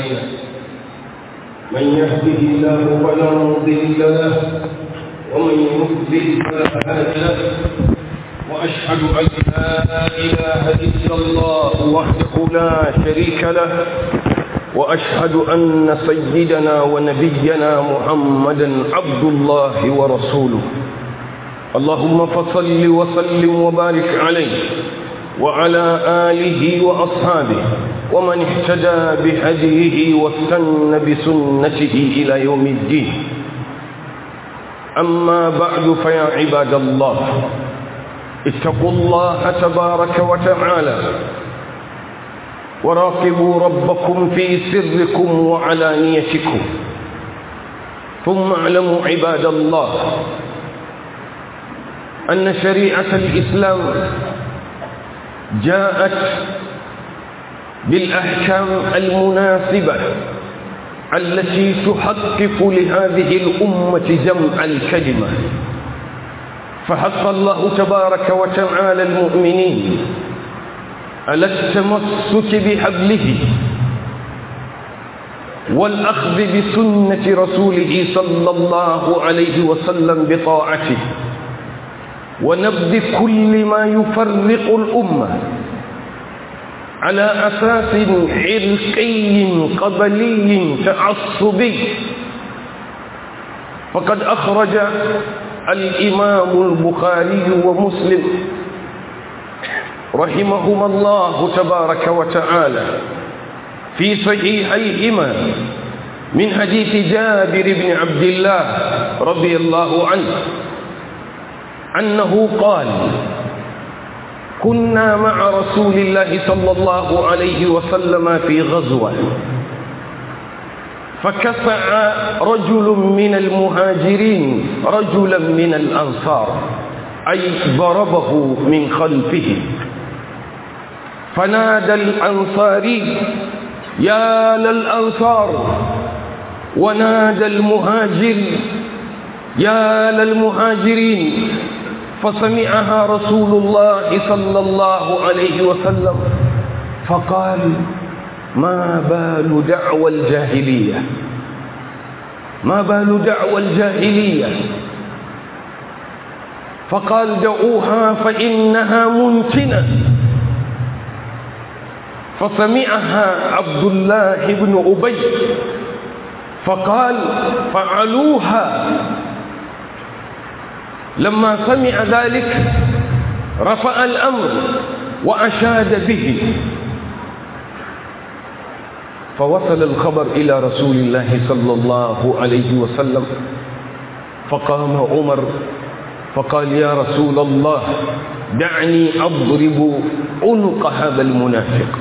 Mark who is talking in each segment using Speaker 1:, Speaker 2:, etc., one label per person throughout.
Speaker 1: علينا. من يهده الله فلا مضل له ومن يضلل فلا هادي له. وأشهد أن لا إله إلا الله وحده لا شريك له، وأشهد أن سيدنا ونبينا محمدا عبد الله ورسوله. اللهم فصل وسلم وبارك عليه وعلى آله وأصحابه ومن اهتدى بهديه واستنى بسنته إلى يوم الدين. أما بعد، فيا عباد الله، اتقوا الله تبارك وتعالى وراقبوا ربكم في سركم وعلانيتكم. ثم اعلموا عباد الله أن شريعة الإسلام جاءت بالأحكام المناسبة التي تحقق لهذه الأمة جمع الكلمة. فحث الله تبارك وتعالى المؤمنين على التمسك بحبله والأخذ بسنة رسوله صلى الله عليه وسلم بطاعته، ونبذ كل ما يفرق الأمة على أساس عرقي قبلي تعصبي. فقد أخرج الإمام البخاري ومسلم رحمهما الله تبارك وتعالى في صحيحيهما من حديث جابر بن عبد الله رضي الله عنه أنه قال: كنا مع رسول الله صلى الله عليه وسلم في غزوة، فكسع رجل من المهاجرين رجلا من الأنصار، أي ضربه من خلفه، فنادى الأنصاري: يا للأنصار، ونادى المهاجر: يا للمهاجرين. فسمعها رسول الله صلى الله عليه وسلم فقال: ما بال دعوى الجاهلية، ما بال دعوى الجاهلية. فقال: دعوها فإنها منتنة. فسمعها عبد الله بن أبي فقال: فعلوها. لما سمع ذلك رفع الأمر وأشاد به، فوصل الخبر إلى رسول الله صلى الله عليه وسلم. فقام عمر فقال: يا رسول الله، دعني أضرب عنق هذا المنافق.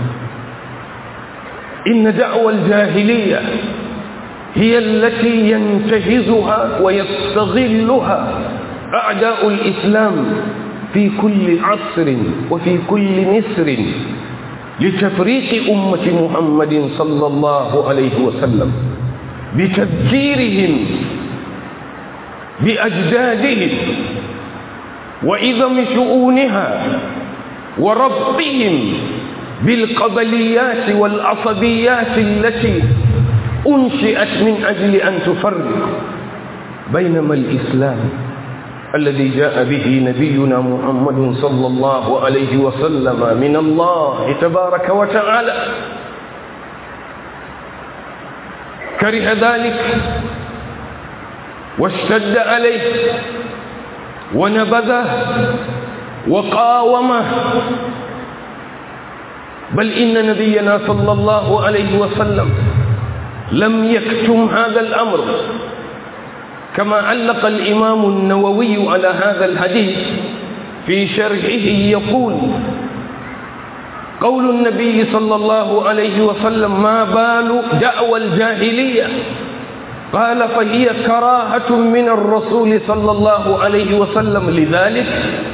Speaker 1: إن دعوى الجاهلية هي التي ينتهزها ويستغلها أعداء الإسلام في كل عصر وفي كل نسر لتفريق أمة محمد صلى الله عليه وسلم، بتذكيرهم بأجدادهم وعظم شؤونها وربطهم بالقبليات والعصبيات التي أنشئت من أجل أن تفرق. بينما الإسلام الذي جاء به نبينا محمد صلى الله عليه وسلم من الله تبارك وتعالى كره ذلك واشتد عليه ونبذه وقاومه. بل إن نبينا صلى الله عليه وسلم لم يكتم هذا الأمر، كما علق الإمام النووي على هذا الحديث في شرحه يقول: قول النبي صلى الله عليه وسلم: ما بال دعوى الجاهلية؟ قال: فهي كراهة من الرسول صلى الله عليه وسلم لذلك،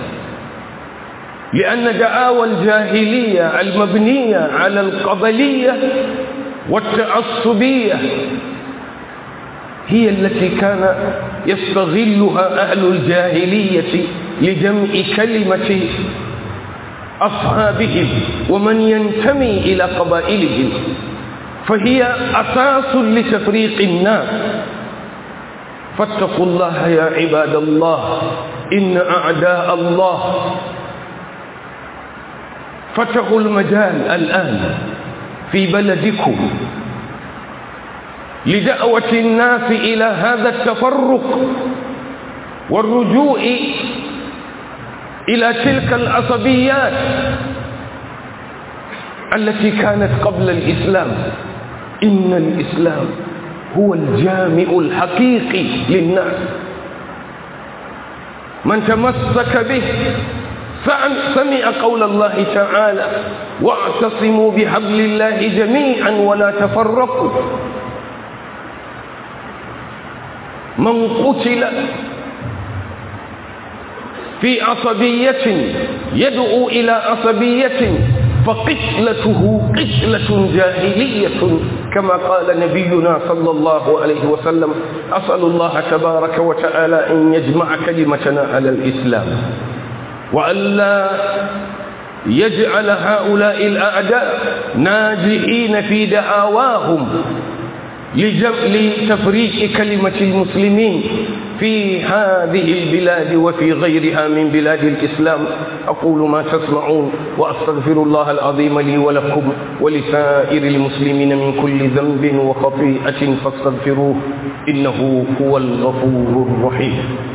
Speaker 1: لأن دعاوى الجاهلية المبنية على القبلية والتعصبية هي التي كان يستغلها أهل الجاهلية لجمع كلمة أصحابهم ومن ينتمي إلى قبائلهم. فهي أساس لتفريق الناس. فاتقوا الله يا عباد الله، إن أعداء الله فتحوا المجال الآن في بلدكم لدعوة الناس إلى هذا التفرق والرجوع إلى تلك العصبيات التي كانت قبل الإسلام. إن الإسلام هو الجامع الحقيقي للناس، من تمسك به سمع قول الله تعالى: واعتصموا بحبل الله جميعا ولا تفرقوا. من قتل في عصبية يدعو إلى عصبية فقتلته قتلة جاهلية، كما قال نبينا صلى الله عليه وسلم: أسأل الله تبارك وتعالى أن يجمع كلمتنا على الإسلام، وألا يجعل هؤلاء الأعداء ناجحين في دعاواهم لتفريق كلمة المسلمين في هذه البلاد وفي غيرها من بلاد الإسلام. أقول ما تسمعون وأستغفر الله العظيم لي ولكم ولسائر المسلمين من كل ذنب وخطيئة فاستغفروه إنه هو الغفور الرحيم.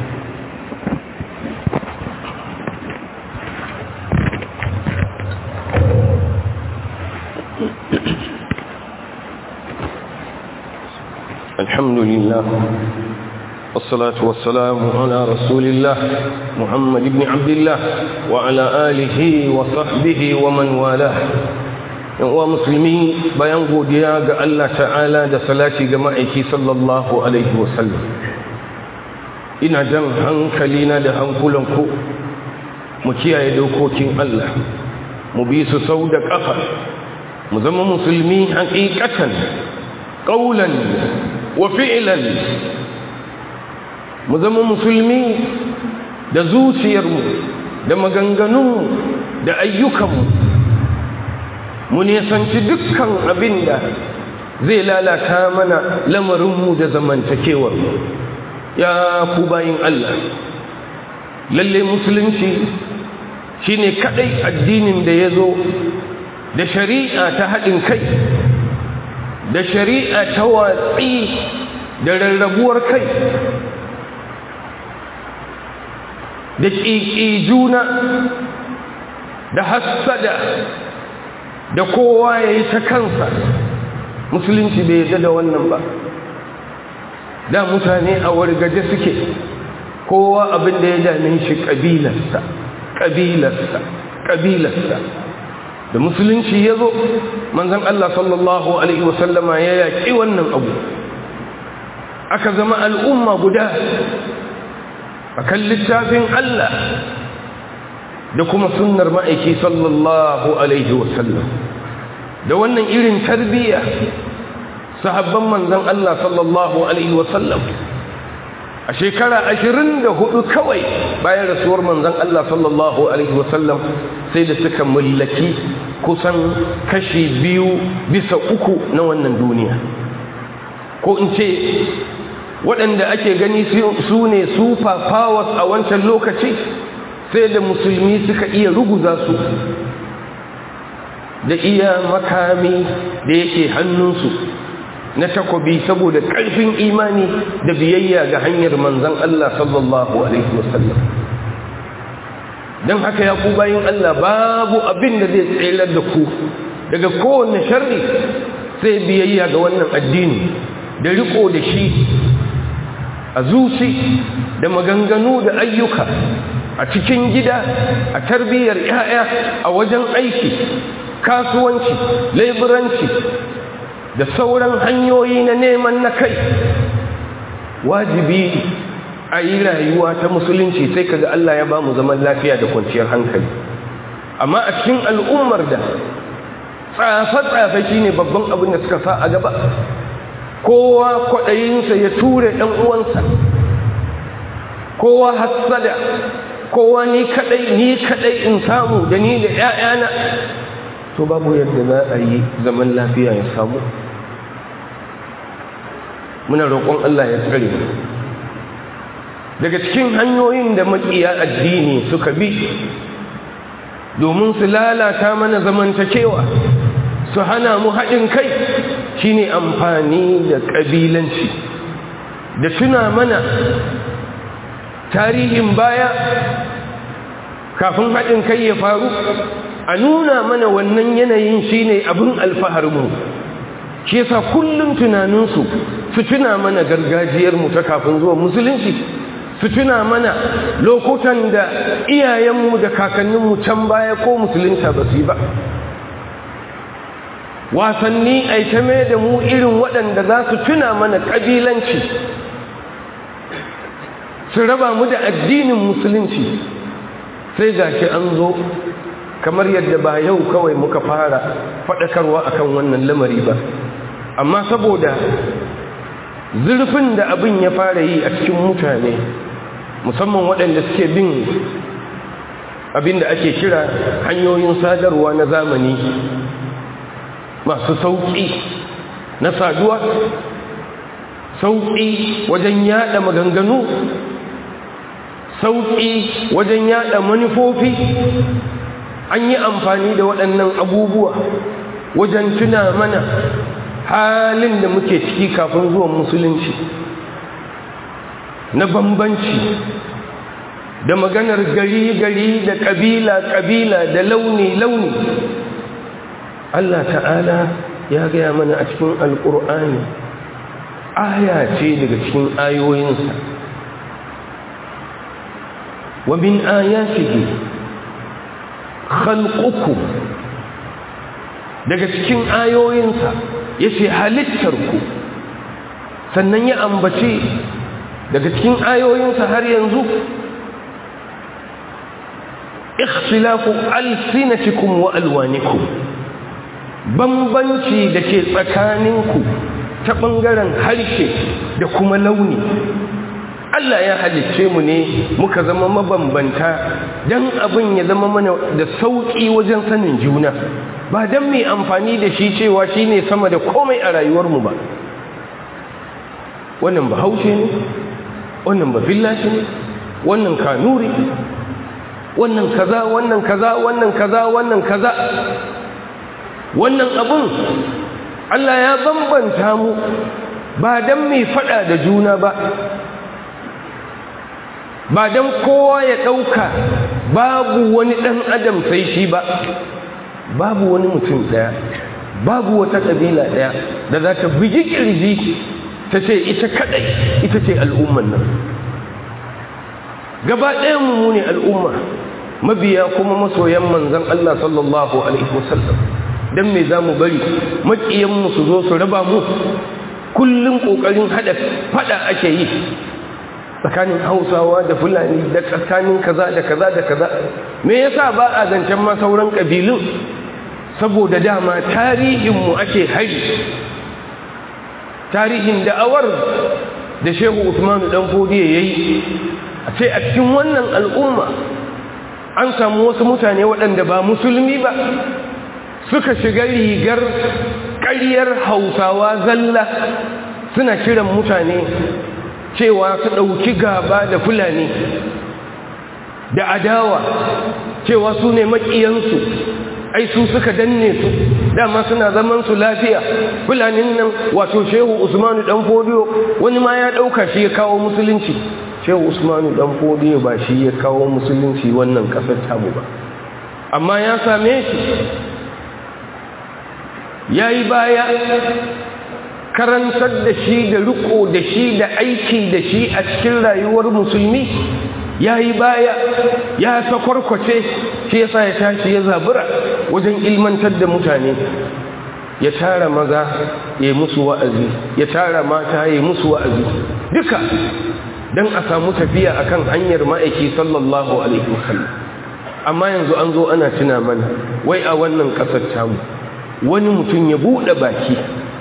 Speaker 1: الحمد لله والصلاة والسلام على رسول الله محمد بن عبد الله وعلى آله وصحبه ومن والاه. ومسلمين bayan godiya ga Allah ta'ala da salati ga ma'aiki sallallahu alaihi wasallam, ina jan hankalina da hankulanku mu kiyaye dokokin Allah, mu bi su sau da ƙafa, mu zama musulmi haƙiƙatan ƙaulan wa fi'lan, mu zama musulmi da zuciyarmu da maganganunmu da ayyukanmu, mu nisanci dukkan abin da zai lalata mana lamarinmu da zamantakewarmu. Ya ku bayin Allah, lalle musulunci shine kadai addinin da ya zo da shari'a ta haɗin kai, da shari'a ta watsi da rarrabuwar kai, da ƙiƙi juna, da hassada, da kowa ya yi ta kansa. Musulunci bai yarda da wannan ba. Da mutane a wargaje suke, kowa abin da ya dame shi ƙabilarsa, ƙabilarsa, ƙabilarsa. Da musulunci ya zo, manzon Allah sallallahu alaihi wasallama ya yaƙi wannan abu, aka zama al'umma guda akan littafin Allah da kuma sunnar ma'aiki sallallahu alaihi wasallam. Da wannan irin tarbiyya sahabban manzon Allah sallallahu alaihi wasallam a shekara 24 kawai bayan rasuwar manzon Allah sallallahu alaihi wasallam sai da suka mallaki kusan kashi 2/3 na wannan duniya, ko in ce waɗanda ake gani su ne super powers a wancan lokaci, sai da musulmi suka iya ruguza su da iya makami da yake hannunsu na takobi, saboda ƙarfin imani da biyayya ga hanyar manzon Allah sallallahu alaihi wasallam. don haka ya ku bayin Allah, babu abin da zai tsayar da ku daga kowane sharri sai biyayya ga wannan addini da riko da shi a zuci da maganganu da ayyuka, a cikin gida, a tarbiyyar 'ya'ya, a wajen aiki, kasuwanci, leburanci da sauran hanyoyi na neman na kai. Wajibi a yi rayuwa ta musulunci, sai kaga Allah ya ba mu zaman lafiya da kwanciyar hankali. Amma a cikin al'ummar da tsafe-tsafe shine babban abin da suka sa a gaba, kowa kwaɗayinsa ya ture ɗan uwansa, kowa hassada, kowa ni kaɗai in samu da ni da ‘ya'yana, to babu yadda za a yi zaman lafiya ya samu. muna roƙon Allah ya tsare mu daga cikin hanyoyin da maƙiya addini suka bi domin su lalata mana zamantakewa su hana mu haɗin kai shine amfani da ƙabilanci da tuna mana tarihin baya kafin haɗin kai ya faru a nuna mana wannan yanayin shine abin alfaharinmu shi yasa kullum tunaninsu su tuna mana gargajiyarmu ta kafin zuwa musulunci su tuna mana lokutan da iyayenmu da kakanninmu can baya ko musulunta ba su yi ba wasanni aitame da mu irin waɗanda za su tuna mana ƙabilanci su raba mu da addinin musulunci sai gashi an zo kamar yadda ba yau kawai muka fara faɗakarwa akan wannan lamari ba amma saboda zurfin da abin ya fara yi a cikin mutane musamman waɗanda suke bin abin da ake kira hanyoyin sadarwa na zamani masu sauƙi na saduwa sauƙi wajen yada maganganu sauƙi wajen yada manufofi an yi amfani da waɗannan abubuwa wajen tuna mana halin da muke ciki kafin zuwan musulunci na bambanci da maganar gari-gari da ƙabila-ƙabila da launi-launi Allah ta'ala ya gaya mana a cikin alƙur'ani aya ce daga cikin ayoyinsa wa min ayatihi khalqukum daga cikin ayoyinsa yace halittarku sannan ya ambace daga cikin ayoyinsa har yanzu ikhtilafu alsinatikum wa alwanikum bambanci da ke tsakaninku ta ɓangaren harshe da kuma launi Allah ya halicce mu ne muka zama mabambanta don abin ya zama mana da sauƙi wajen sanin juna ba don mai amfani da shi cewa shi ne sama da komai a rayuwarmu ba wannan ba haushe ne wannan ba fillashi ne wannan kanuri wannan kaza wannan kaza wannan kaza wannan kaza wannan abun Allah ya bambanta mu ba don mai fada da juna ba ba don kowa ya ɗauka babu wani ɗan adam sai shi ba babu wani mutum ɗaya babu wata ƙabila ɗaya da za ta bugi ƙirji ta ce ita kaɗai ita ce al'umman nan gaba ɗayan mu ne al'umma mabiya kuma masoyan manzon Allah sallallahu alaihi wasallam dan me zamu bari makiyanmu su zo su raba mu kullun kokarin hada fada ake yi tsakanin Hausawa da Fulani da tsakanin kaza da kaza da kaza me yasa ba a zancen ma sauran kabilun saboda dama tarihin mu ake hari tarihin da'awar da Shehu Usman dan Fodiye yayi a ce a cikin wannan al'umma an samu wasu mutane waɗanda ba musulmi ba suka shiga rigar ƙaryar Hausawa zalla suna kiran mutane cewa su ɗauki gaba da Fulani da adawa cewa su ne maƙiyansu ai su suka danne su dama suna zaman su lafiya Fulanin nan wato Shehu Usmanu dan Fodiyo wani ma ya ɗauka shi ya kawo musulunci Shehu Usmanu dan Fodiyo ba shi ya kawo musulunci wannan ƙasar tamu ba amma ya same shi ya yi baya karantar da shi da riko da shi da aiki da shi a cikin rayuwar musulmi ya yi baya ya sakwarkwace shi yasa ya tashi ya zabura wajen ilmantar da mutane ya tara maza ya musu wa'azi ya tara mata ya musu wa'azi duka don a samu tafiya akan hanyar ma'aiki sallallahu alaihi wasallam amma yanzu an zo ana tuna mana wai a wannan ƙasar tamu wani mutum ya buɗe baki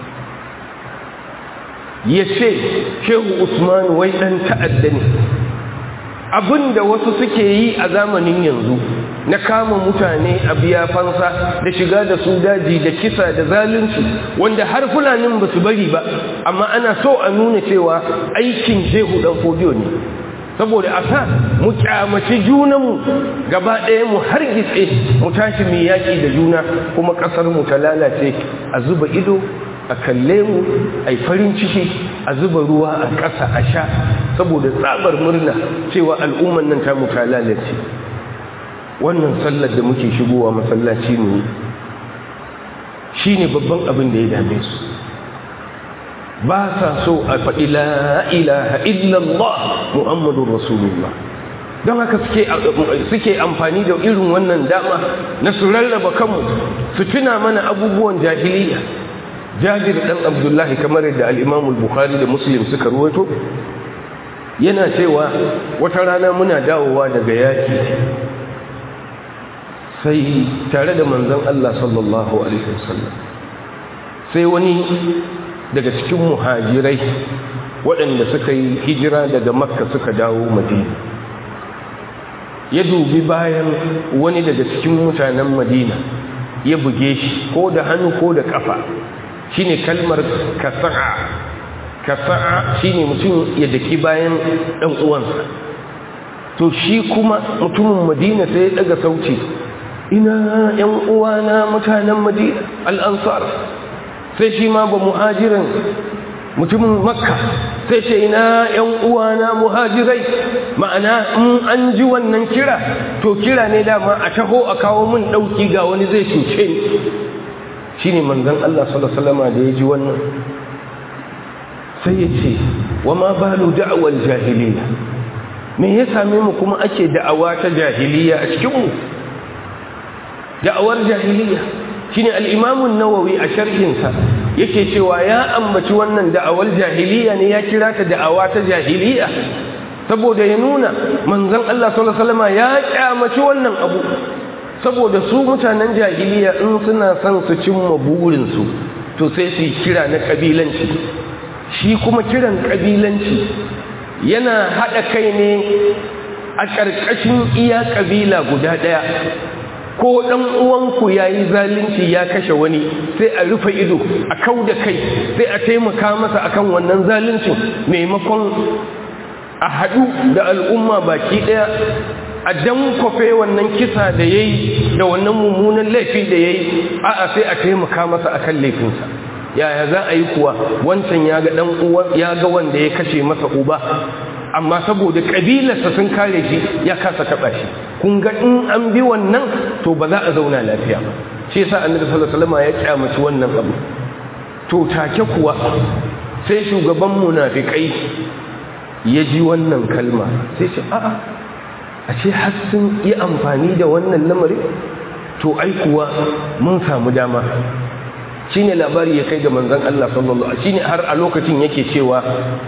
Speaker 1: ya ce Shehu Usman wai ɗan ta'adda ne abinda wasu suke yi a zamanin yanzu na kama mutane a biya fansa da shiga da su daji da kisa da zalunci wanda har fulanin ba su bari ba, amma ana so a nuna cewa aikin Shehu Dan Fodiyo ne, saboda a sa mu kyamaci junanmu gaba ɗaya, mu hargitse, mu tashi mu yaƙi da juna, kuma ƙasar mu ta lalace, a zuba ido a kalle mu, a yi farin ciki, a zuba ruwa a ƙasa a sha saboda tsabar murna cewa al'umman nan ta mu ta lalace. Wannan sallar da muke shigowa masallaci mu shi ne babban abin da ya dame su. Ba sa so a faɗi la ilaha illallah Muhammadun Rasulullah, don haka suke amfani da irin wannan dama na su rarraba kanmu, su tuna mana abubuwan jahiliya. Jabir ɗan Abdullahi, kamar yadda al-Imam al-Bukhari da Muslim suka ruwaito, yana cewa wata rana muna dawowa daga yaki, sai tare da manzon Allah sallallahu alaihi wasallam, sai wani daga cikin muhajirai waɗanda suka yi hijira daga Makka suka dawo Madina, ya dubi bayan wani daga cikin mutanen Madina, ya buge shi ko da hannu ko da kafa. Shine kalmar kasa'a shine mutum ya daki bayan ɗan uwansa. To shi kuma mutumin Madina sai ya daga sauci, ina ƴan uwana mutanen Madina al-Ansar. Sai shi ma ba muhajirin mutumin Makka sai ce, ina ƴan uwana muhajirai. Ma'ana in an ji wannan kira, to kira ne dama a taho a kawo min ɗauki, ga wani zai cuce ni. Shine manzon Allah sallallahu alaihi wasallam da ya ji wannan, sai ya ce, wa ma balu da'wal jahiliya, me ya same mu kuma ake da'awa ta jahiliya a cikin mu? Da'awar jahiliya shine al-Imam an-Nawawi a sharhinsa yake cewa ya ambaci wannan da'awar jahiliya ne, ya kira ta da'awa ta jahiliya saboda ya nuna manzon Allah sallallahu alaihi wasallam ya kyamaci wannan abu. Saboda su mutanen jahiliya in suna son su cimma burinsu, to sai su kira na ƙabilanci. Shi kuma kiran ƙabilanci yana haɗa kai ne a ƙarƙashin iya ƙabila guda ɗaya. Ko ɗan uwanku ya yi zalunci ya kashe wani, sai a rufe ido, a kau da kai, sai a taimaka masa akan wannan zaluncin, maimakon a haɗu da al'umma baki ɗaya a dankwafe wannan kisa da ya yi da wannan mummunan laifi da ya yi, a'a sai a taimaka masa a kan laifinsa. Yaya za a yi kuwa wancan ya ga ɗan uwan, ya ga wanda ya kashe masa uba, amma saboda ƙabilarsa sun kare shi ya kasa taɓa shi. Kun ga in an bi wannan, to ba za a zauna lafiya ba. Shi yasa Annabi sallallahu alaihi wasallam ya kyamaci wannan abu. To take kuwa sai shugaban munafikai ya ji wannan kalma, sai ce, a'a, a ce har sun yi amfani da wannan lamarin, to ai kuwa mun samu dama. Shine labari ya kai ga manzon Allah sallallahu alaihi wasallam, shine har a lokacin yake cewa,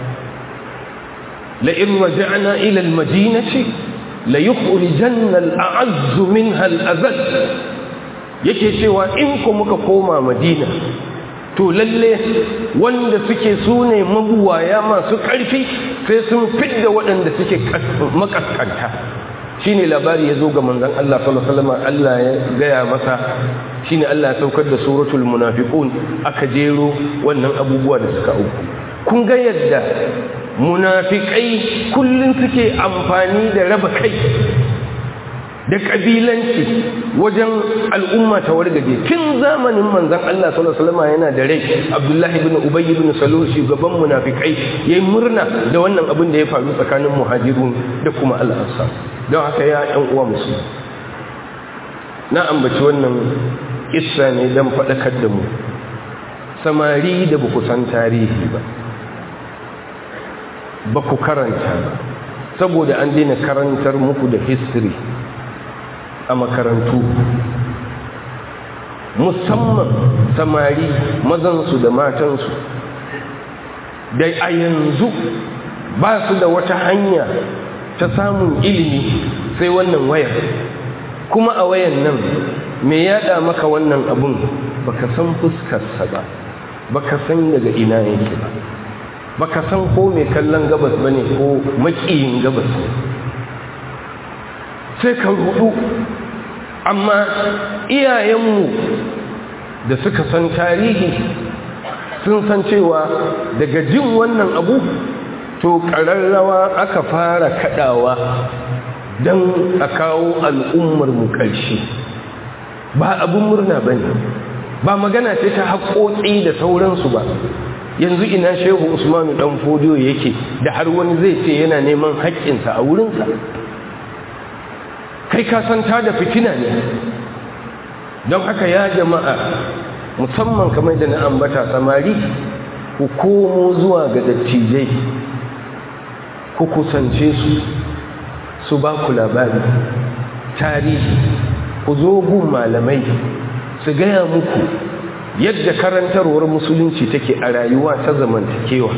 Speaker 1: la in raja'na ila al-madinati la yukhrijanna al-a'azzu minha al-azal. Yake cewa in ku muka koma Madina, to lalle wanda suke sune mabuwaya masu ƙarfi sai sun fidda waɗanda suke makaskanta. Shine labari ya zo ga manzon Allah sallallahu alaihi wasallam, Allah ya gaya masa, shine Allah ya saukar da suratul munafiqun, aka jero wannan abubuwa da suka auku. Kun ga yadda munafikai kullun suke amfani da raba kai da kabilanci wajen al'umma ta wargaje. Tun zamanin manzon Allah sallallahu alaihi wasallam yana da rai, Abdullah ibn Ubay ibn Salul, shugaban munafikai, yayin murna da wannan abin da ya faru tsakanin muhajirun da kuma al-ansar. Don haka ya ɗan uwa musulmi, na ambaci wannan kissa ne don faɗakar da mu samari da ba ku san tarihi ba ku karanta ba, saboda an daina karantar muku da history a makarantu, musamman samari mazansu da matansu da a yanzu ba su da wata hanya ta samun ilimi sai wannan wayar. Kuma a wayan nan me yada maka wannan abun, baka san fuskarsa ba, baka san daga ina yake ba, baka san ko mai kallon gabas bane ko makiyin gabas. Sai ka rudu amma iyayenmu da suka san tarihi sun san cewa daga jin wannan abu to ƙararrawa aka fara kaɗawa don a kawo al'ummar mu ƙarshe. Ba abin murna ba ne, ba magana ce ta haƙoƙi da sauransu ba. Yanzu ina Shehu Usmanu ɗan Fodiyo yake da har wani zai ce yana neman haƙƙinsa a wurinsa? Kai ka san ta da fitina ne. Don haka ya jama'a, musamman kamar da na ambata, samari ku komo zuwa ga dattijai, ku kusance su ba ku labari tarihi, ku zo gun malamai su gaya muku yadda karantarwar musulunci take a rayuwa ta zamantakewa.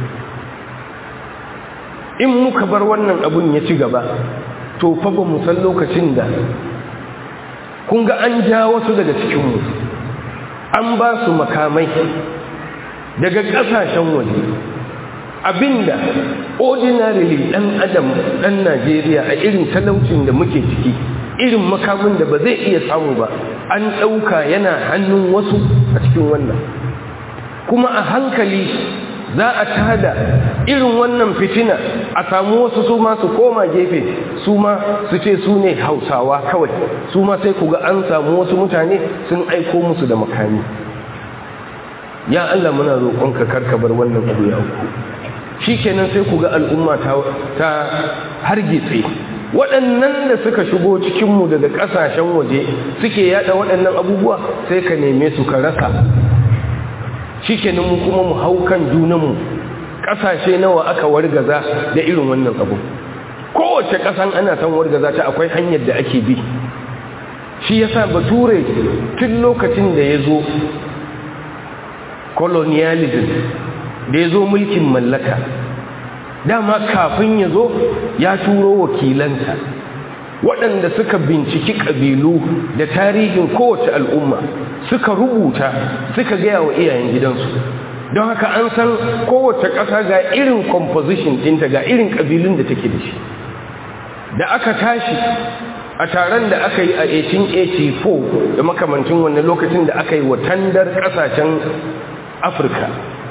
Speaker 1: In muka bar wannan abun ya ci gaba, to fa ba mu san lokacin da kun ga an ja wasu daga cikinmu an ba su makamai daga ƙasashen waje, abinda ordinarily ɗan adam ɗan Najeriya a irin talaucin da muke ciki, irin makamin da ba zai iya samu ba, an ɗauka yana hannun wasu a cikin wannan. Kuma a hankali za a tada irin wannan fitina, a samu wasu su ma su koma gefe, su ma su ce su ne Hausawa kawai, su ma sai ku ga an samu wasu mutane sun aiko musu da makami. Ya Allah, muna roƙonka karka bar wannan abu ya auku. Shikenan sai ku ga al'umma ta hargitse. Waɗannan da suka shigo cikinmu daga ƙasashen waje suke yada waɗannan abubuwa, sai ka neme su ka rasa. Shikenan mu kuma mu hau kan junanmu. Ƙasashe nawa aka wargaza da irin wannan abu? Kowace ƙasan ana son wargaza ta akwai hanyar da ake bi. Shi yasa Bature tun lokacin da ya zo colonialism, da ya zo mulkin mallaka, dama kafin ya zo ya turo wakilansa waɗanda suka binciki ƙabilu da tarihin kowace al'umma, suka rubuta, suka gaya wa iyayen gidansu. Don haka an san kowace ƙasa ga irin composition ɗinta, ga irin ƙabilun da take da shi. Da aka tashi a taron da aka yi a 1884 da makamancin wannan lokacin da aka yi wa tandar ƙasashen Afirka,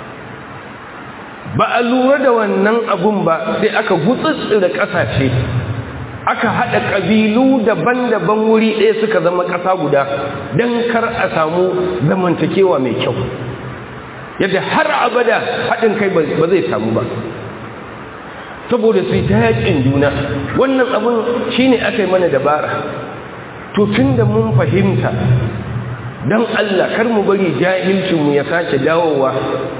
Speaker 1: ba a lura da wannan abun ba, sai aka gutsutsura ƙasashe, aka haɗa ƙabilu daban-daban wuri ɗaya suka zama ƙasa guda don kar a samu zamantakewa mai kyau, yadda har abada haɗin kai ba zai samu ba, saboda su yi ta yaƙin juna. Wannan abun shi ne aka yi mana dabara. To tun da mun fahimta, don Allah kar mu bari jahilcinmu ya sake dawowa,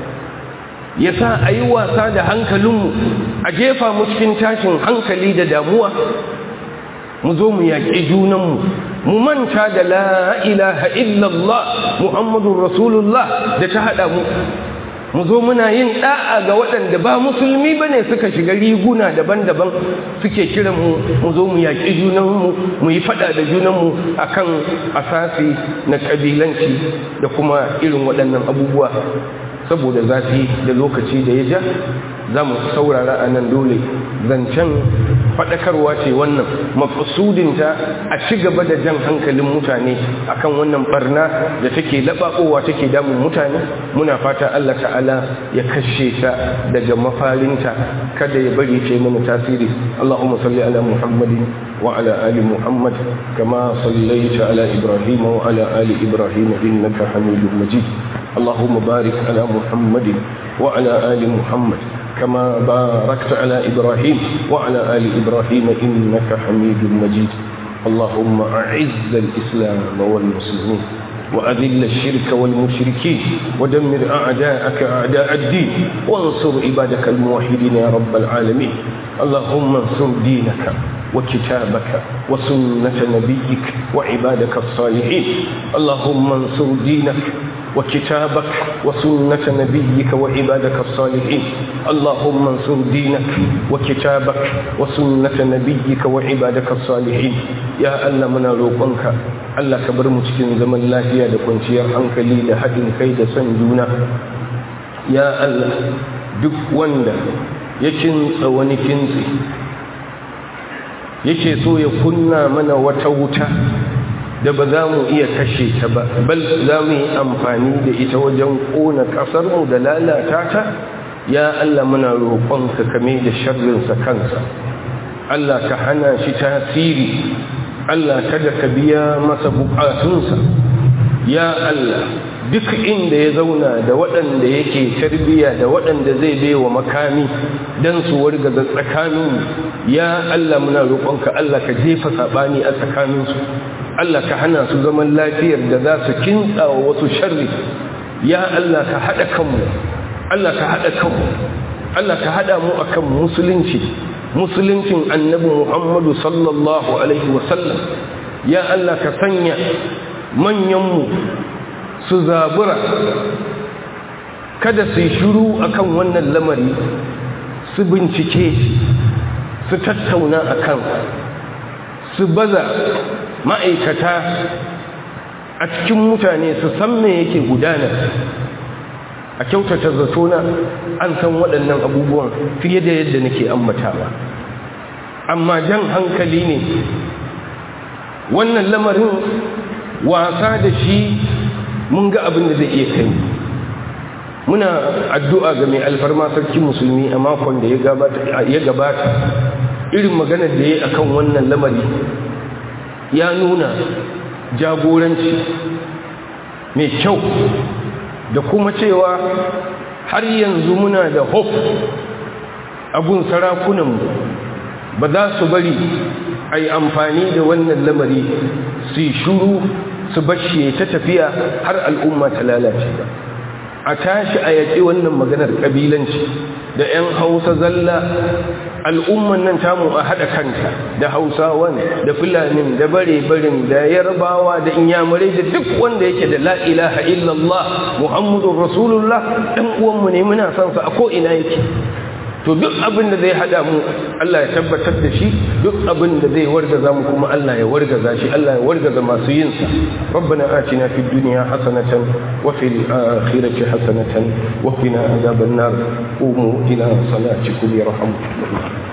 Speaker 1: ya sa a yi wasa da hankalinmu, a jefa mu cikin tashin hankali da damuwa, mu zo mu yaƙi junanmu, mu manta da la ilaha illallah Muhammadun Rasulullah da ta haɗa mu zo muna yin ɗa'a ga waɗanda ba musulmi ba ne suka shiga riguna daban-daban suke kiran mu zo mu yaƙi junanmu, mu yi faɗa da junanmu a kan asasi na ƙabilanci da kuma irin waɗannan abubuwa. Saboda zafi da lokaci da ya ja, za mu saurara a nan dole. Zancen faɗakarwa ce wannan, mafasudinta a ci gaba da jan hankalin mutane akan wannan barna da take laɓaɓowa take damun mutane. Muna fata Allah ta'ala ya kashe ta daga mafarinta, kada ya bari ce mana tasiri. Allahumma salli ala Muhammadin wa ala ali Muhammad kama sallaita ala Ibrahim wa ala ali Ibrahim innaka Hamidum Majid. اللهم بارك على محمد وعلى آل محمد كما باركت على إبراهيم وعلى آل إبراهيم إنك حميد مجيد. اللهم أعز الإسلام والمسلمين وأذل الشرك والمشركين ودمر أعداءك أعداء الدين وانصر عبادك الموحدين يا رب العالمين. اللهم انصر دينك وكتابك وسنة نبيك وعبادك الصالحين. اللهم انصر دينك وكتابك وسنة نبيك وعبادك الصالحين. اللهم انصر دينك وكتابك وسنة نبيك وعبادك الصالحين. يا الله منا روقنك Allah ka bar mu cikin zaman lafiya da kwanciyar hankali da haɗin kai da son juna. Ya Allah, duk wanda ya kintsa wani kintsi yake so ya kunna mana wata wuta da ba za mu iya kashe ta ba, bal za mu yi amfani da ita wajen ƙona ƙasarmu da lalata ta. Ya Allah muna roƙonka kame da sharrinsa kansa, Allah ka hana shi tasiri, Allah kada ka biya masa buƙatunsa. Ya Allah duk inda ya zauna da waɗanda yake tarbiya da waɗanda zai baiwa makami don su wargaza tsakaninmu, ya Allah muna roƙonka Allah ka jefa saɓani a tsakaninsu, Allah ka hana su zaman lafiyar da za su kintsa wa wasu sharri. Ya Allah ka haɗa kanmu, Allah ka haɗa kanmu, Allah ka haɗa mu akan musuluncin annabi Muhammadu sallallahu alaihi wasallam. Ya Allah ka sanya manyanmu su zabura, kada su yi shiru akan wannan lamari, su bincike, su tattauna akan, su baza ma'aikata a cikin mutane su san me yake gudana. A kyautata zatona an san waɗannan abubuwan fiye da yadda nake ambatawa, amma jan hankali ne wannan lamarin wasa da shi. Mun ga abin da zai iya kai. Muna addu'a ga mai alfarma sarki musulmi a makon da ya gabata, irin maganar da ya yi akan wannan lamari ya nuna jagoranci mai kyau, da kuma cewa har yanzu muna da hope a gun sarakunanmu, ba za su bari a yi amfani da wannan lamari su yi shuru su bashi ta tafiya har al'umma ta lalace ba. A tashi a yaƙi wannan maganar ƙabilanci da 'yan Hausa zalla. Al'umman nan tamu a haɗa kanta da Hausawan da Fulanin da bare-barin da Yarbawa da Inyamurai da duk wanda yake da la ilaha illallah Muhammadun Rasulullah ɗan uwanmu ne, muna son sa a ko'ina yake. To duk abin da zai haɗa mu Allah ya tabbatar da shi, duk abin da zai wargaza mu kuma Allah ya wargaza shi, Allah ya wargaza masu yin sa. Rabbana atina fid dunya hasanatan wa fil akhirati hasanatan wa qina adhaban nar. Qumu ila salatikum yarhamukum.